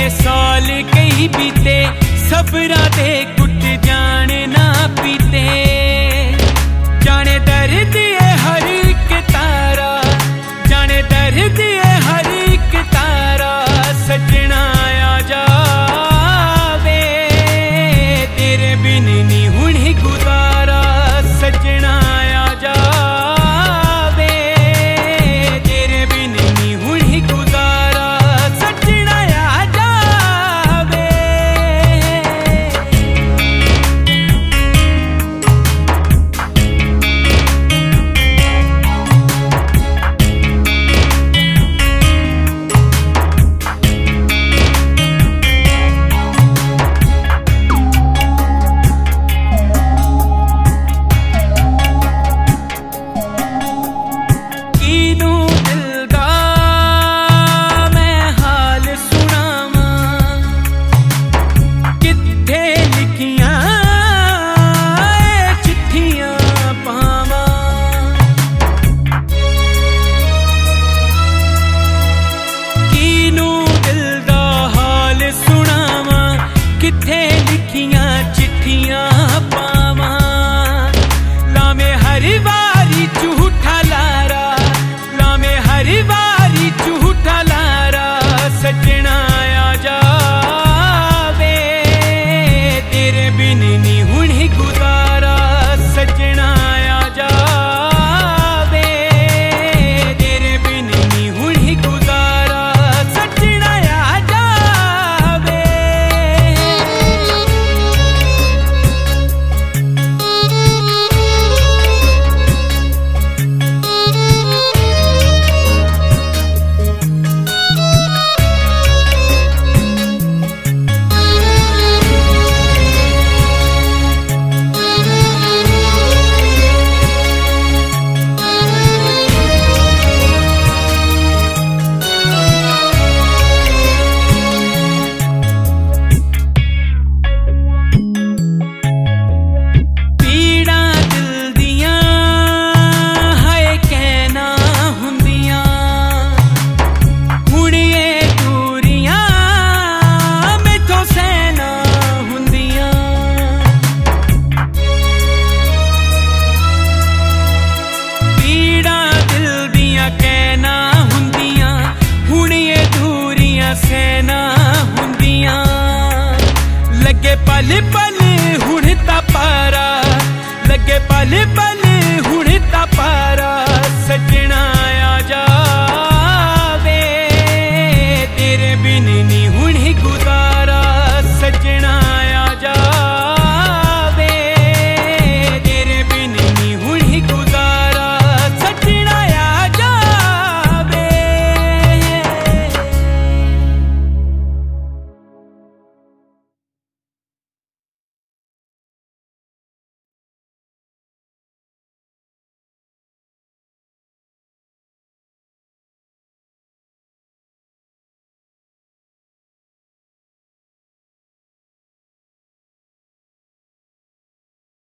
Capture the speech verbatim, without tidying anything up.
साल कई बीते, सबरा दे कुट जाने ना पीते। जाने दर्द ये हर एक तारा, जाने दर्द ये हर एक तारा, सजना आ जावे तेरे बिन नी हुण गुजारा। सजना आ जावे तेरे बिन नी हुण गुजारा, सजना आ जावे। किथे लिखियां चिट्ठियां पावा, लामे हर बारी झूठा लारा, लामे हर बारी झूठा लारा। सजना आ जावे तेरे बिन नी हुण गुजारा। सजना आ जावे तेरे बिन नी हुण गुजारा, सजना आ जावे। सेना हुंदियां लगे पल पल हुण ता पारा, लगे पल पल